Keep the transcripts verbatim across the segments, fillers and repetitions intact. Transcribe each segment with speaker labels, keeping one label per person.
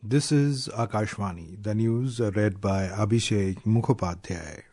Speaker 1: This is Akashvani. The news are read by Abhishek Mukhopadhyay.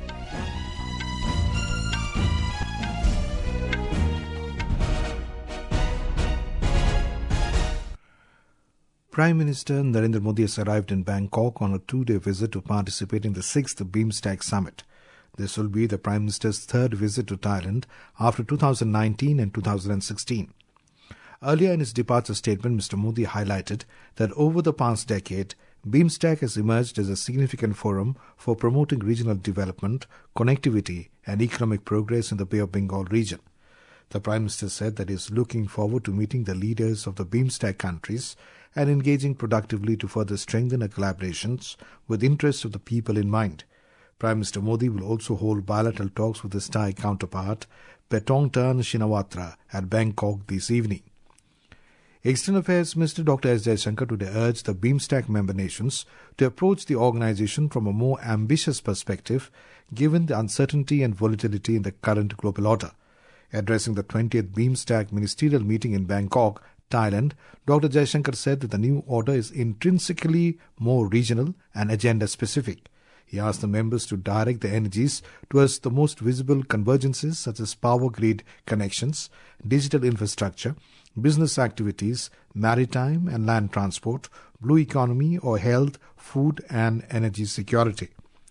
Speaker 1: Prime Minister Narendra Modi has arrived in Bangkok on a two-day visit to participate in the sixth BIMSTEC Summit. This will be the Prime Minister's third visit to Thailand after two thousand nineteen and two thousand sixteen. Earlier in his departure statement, Mister Modi highlighted that over the past decade, BIMSTEC has emerged as a significant forum for promoting regional development, connectivity and economic progress in the Bay of Bengal region. The Prime Minister said that he is looking forward to meeting the leaders of the BIMSTEC countries and engaging productively to further strengthen our collaborations with interests of the people in mind. Prime Minister Modi will also hold bilateral talks with his Thai counterpart, Paetongtarn Shinawatra, at Bangkok this evening. External Affairs Minister Doctor S. Jaishankar today urged the BIMSTEC member nations to approach the organization from a more ambitious perspective given the uncertainty and volatility in the current global order. Addressing the twentieth BIMSTEC ministerial meeting in Bangkok, Thailand, Doctor Jaishankar said that the new order is intrinsically more regional and agenda-specific. He asked the members to direct their energies towards the most visible convergences such as power grid connections, digital infrastructure, business activities, maritime and land transport, blue economy or health, food and energy security.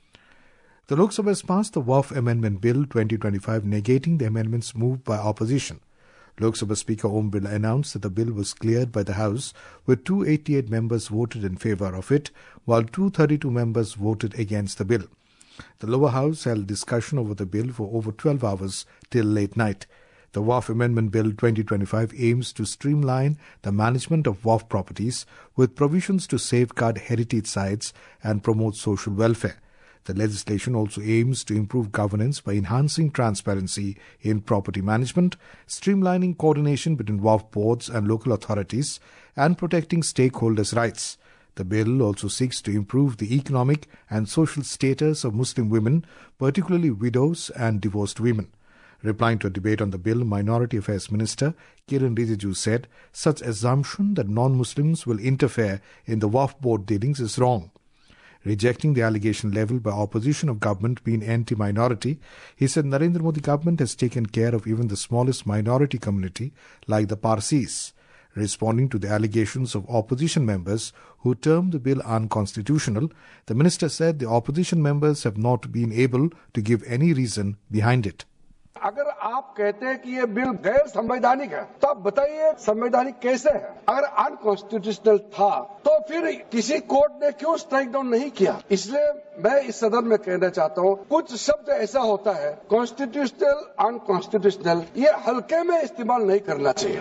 Speaker 1: The Lok Sabha has passed the W A F Amendment Bill twenty twenty-five negating the amendments moved by opposition. Lok Sabha Speaker Om Birla announced that the bill was cleared by the House with two hundred eighty-eight members voted in favour of it, while two hundred thirty-two members voted against the bill. The lower house held discussion over the bill for over twelve hours till late night. The W A F Amendment Bill twenty twenty-five aims to streamline the management of W A F properties with provisions to safeguard heritage sites and promote social welfare. The legislation also aims to improve governance by enhancing transparency in property management, streamlining coordination between W A F boards and local authorities, and protecting stakeholders' rights. The bill also seeks to improve the economic and social status of Muslim women, particularly widows and divorced women. Replying to a debate on the bill, Minority Affairs Minister Kiren Rijiju said such assumption that non-Muslims will interfere in the W A F board dealings is wrong. Rejecting the allegation levelled by opposition of government being anti-minority, he said Narendra Modi government has taken care of even the smallest minority community like the Parsis. Responding to the allegations of opposition members who termed the bill unconstitutional, the minister said the opposition members have not been able to give any reason behind it.
Speaker 2: अगर आप कहते हैं कि ये bill गैर संवैधानिक है तो आप बताइए संवैधानिक कैसे है? अगर अनकॉन्स्टिट्यूशनल था तो फिर किसी कोर्ट ने क्यों स्ट्राइक डाउन नहीं किया? इसलिए मैं इस सदन में कहना चाहता हूँ कुछ शब्द ऐसा होता है कॉन्स्टिट्यूशनल अनकॉन्स्टिट्यूशनल ये हल्के में इस्तेमाल नहीं करना चाहिए.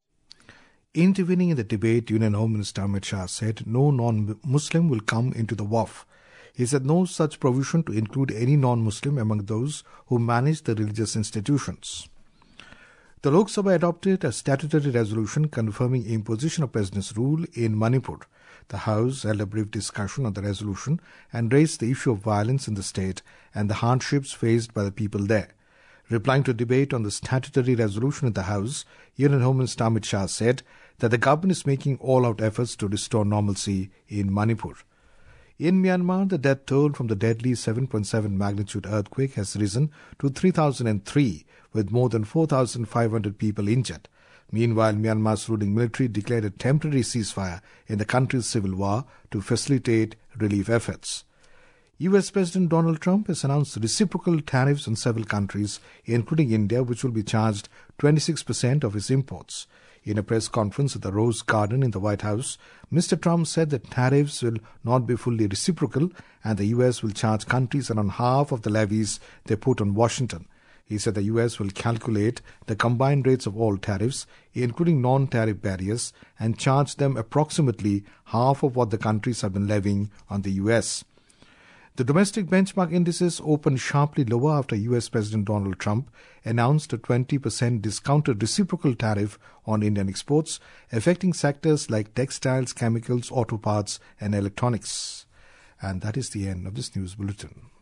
Speaker 1: Intervening in the debate, Union Home Minister Amit Shah said no non-Muslim will come into the W A F. He said no such provision to include any non-Muslim among those who manage the religious institutions. The Lok Sabha adopted a statutory resolution confirming imposition of President's rule in Manipur. The House held a brief discussion on the resolution and raised the issue of violence in the state and the hardships faced by the people there. Replying to a debate on the statutory resolution in the House, Union Home Minister Amit Shah said that the government is making all-out efforts to restore normalcy in Manipur. In Myanmar, the death toll from the deadly seven point seven magnitude earthquake has risen to three thousand three, with more than four thousand five hundred people injured. Meanwhile, Myanmar's ruling military declared a temporary ceasefire in the country's civil war to facilitate relief efforts. U S President Donald Trump has announced reciprocal tariffs on several countries, including India, which will be charged twenty-six percent of its imports. In a press conference at the Rose Garden in the White House, Mister Trump said that tariffs will not be fully reciprocal and the U S will charge countries around half of the levies they put on Washington. He said the U S will calculate the combined rates of all tariffs, including non-tariff barriers, and charge them approximately half of what the countries have been levying on the U S. The domestic benchmark indices opened sharply lower after U S President Donald Trump announced a twenty percent discounted reciprocal tariff on Indian exports, affecting sectors like textiles, chemicals, auto parts, and electronics. And that is the end of this news bulletin.